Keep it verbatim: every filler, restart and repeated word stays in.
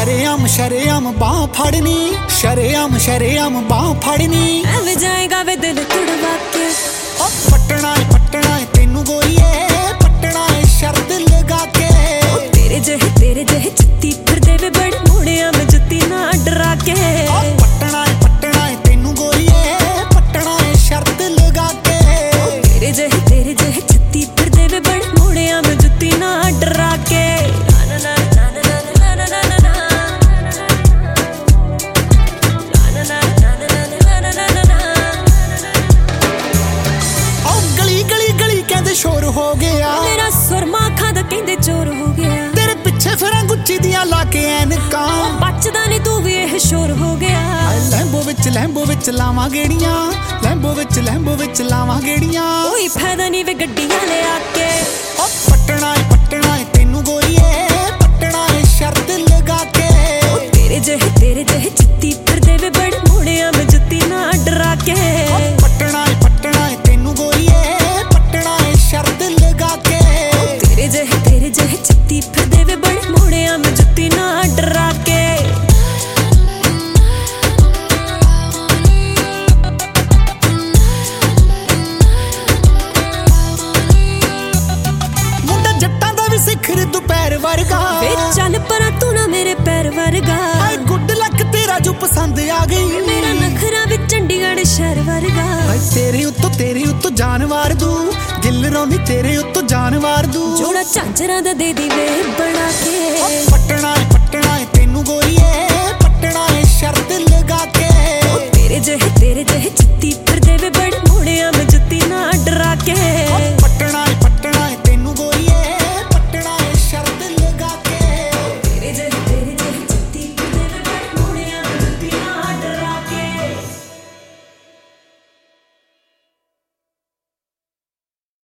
शरेआम शरेआम बाह फड़नी, शरेआम शरेआम बाह फड़नी, एवें जाएगा वे दिल तुड़वा के। ओ पटना है पटना है तेनू गोईए, पटना है शर्त लगा के। ओ तेरे जहे तेरे जहे चित्ती फिर दे वे बड़े मुड़िया में जुत्ती ना डरा के। ओ पटना है पटना है तेनू गोईए, पटना है शर्त लगा के। ओ तेरे जहे तेरे जहे चित्ती फिर दे वे बड़े मुड़िया में जुत्ती ना डरा के। ना ना ना ना ना ना ना ना ना ना शोर हो गया मेरा सुरमा खादा कहंदे चोर हो गया। तेरे पिछे फिरां गुच्ची दियां लाके ऐनकां, बचदा नहीं तू भी यह शोर हो गया। लैंबो विच लैंबो विच लावां गेड़ियां, लैंबो विच लैंबो विच लावां गेड़ियां। कोई फायदा नहीं वे गड्डियां ले आके। ओ पटना है पटना है तेनू गोईए, पटना है शर्त लगा के। ओ तेरे जहे तेरे जहे चित्ती फिर दे वे बड़े मुड़िया में जुत्ती ना डरा के। ओ पटना है पटना है तेनू गोईए, पटना है शर्त लगा के। ओ तेरे जहे तेरे जहे चित्ती फिर दे वे बड़े मुड़िया में जुत्ती ना डरा के। मुंडा जट्टां दा वी सिखर दुपहर वर्गा, वे चल परा तू ना मेरे पैर वर्गा। हाय गुड लक तेरा जो पसंद आ गई, मेरा नखरा भी चंडीगढ़ शहर वर्गा। हाय तेरे उत्तों तेरे उत्तों जानवर दू, दिल रौनी तेरे उत्तों जानवर दू। जोड़ा झांझरा दा दे दी वे बना के। पटना है